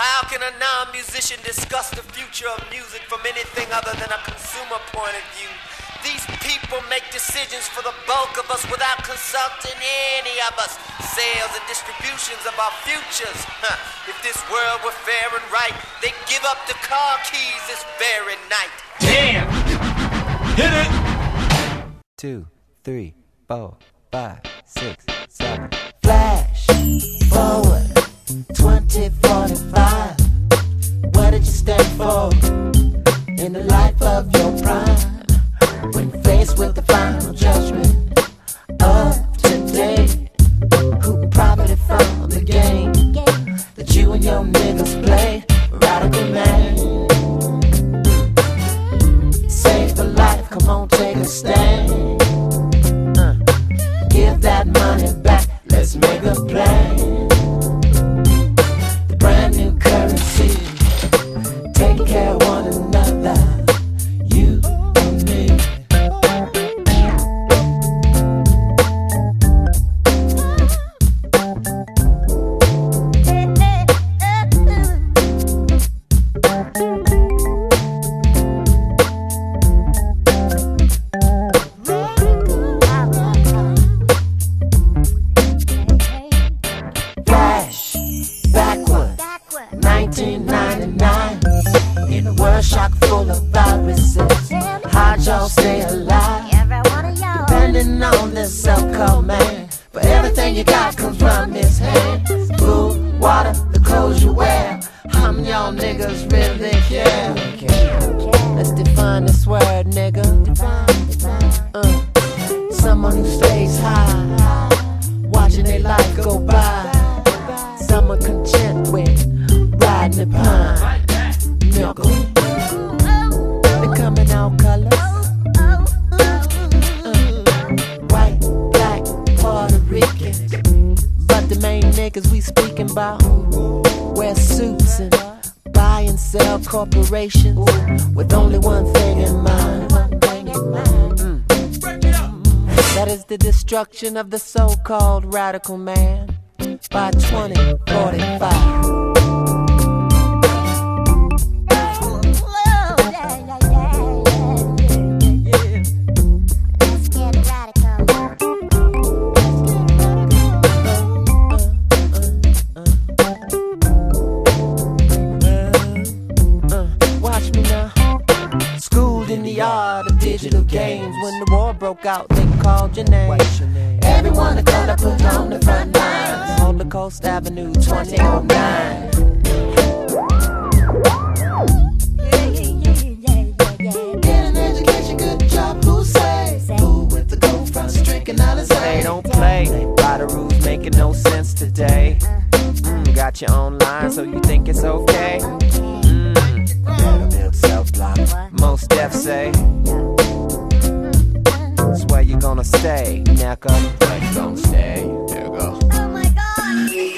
How can a non-musician discuss the future of music from anything other than a consumer point of view? These people make decisions for the bulk of us without consulting any of us. Sales and distributions of our futures. If this world were fair and right, they'd give up the car keys this very night. Damn! Hit it! 2, 3, 4, 5, 6, 7. Flash forward 2045. What did you stand for in the life of your prime? When faced with the final judgment of today, who profited from the game that you and your niggas play? Radical man, save for life, come on, take a stand. Give that money back, let's make a plan. The brand new currency, taking care of one another, you and me. Flash backward 1999, in a world chock full of viruses. How'd y'all stay alive? Depending on this so-called man, but everything you got comes from his hand. Food, water, the clothes you wear. How many y'all niggas really care? Let's define this word, nigga. Someone who stays high, watching their life go by. Someone content with riding the pine. Nigga, they coming out colors. White, black, Puerto Rican. But the main niggas we speaking about wear suits and buy and sell corporations with only one thing in mind. That is the destruction of the so-called radical man by 2045. Watch me now. Schooled in the art of digital games. When the war broke out, they called your name. Everyone to go to put on the front lines. Holocaust Avenue 2009. Get an education, good job, who say? Fool with the gold fronts, drinking Alizé. They don't play by the rules, making no sense today. Got your own line, so you think it's okay? Better build self-block. Most deaf say. That's where you gonna stay, Naka. Where you gonna stay, nigga? Oh my god, green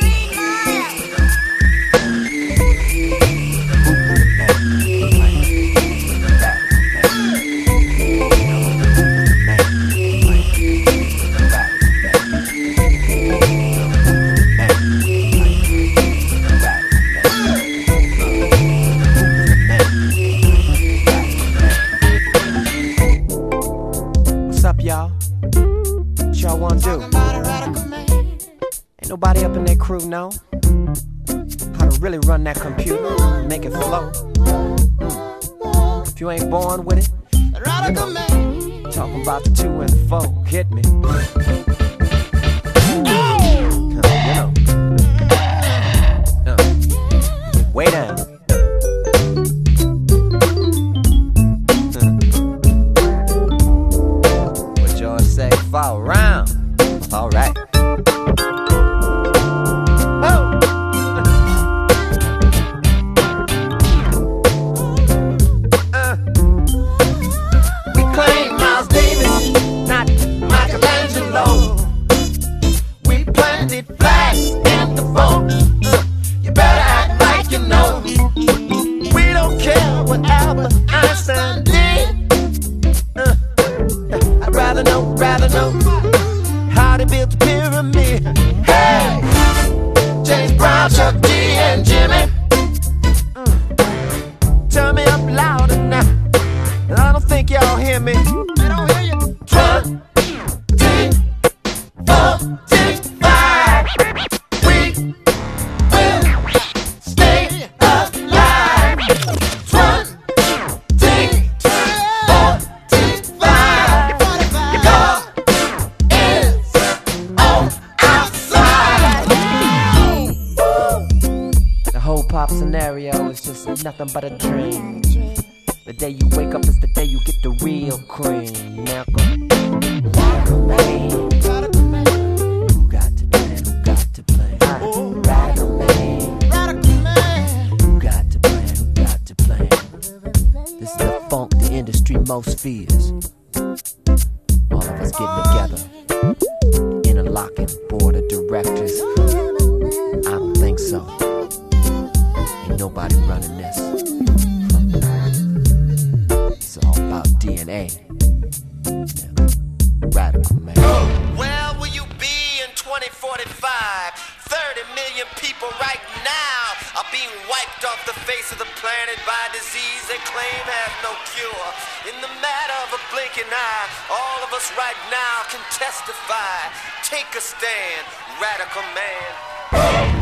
What's up, y'all? What y'all wanna do? Ain't nobody up in that crew know how to really run that computer, make it flow. If you ain't born with it, talking about the 2 and the 4, hit me. Way down. What y'all say? Fall around. All right. We claim Miles Davis, not Michelangelo. hip-hop scenario is just nothing but a dream. The day you wake up is the day you get the real cream. Now go. Radical man. Who got to play? Who got to play? Radical man. Who got to play? Who got to play? This is the funk the industry most fears. All of us getting together, interlocking board of directors. I don't think so. Ain't nobody running this. It's all about DNA. Yeah. Radical man. Where will you be in 2045? 30 million people right now are being wiped off the face of the planet by a disease they claim has no cure. In the matter of a blinking eye, all of us right now can testify. Take a stand, radical man.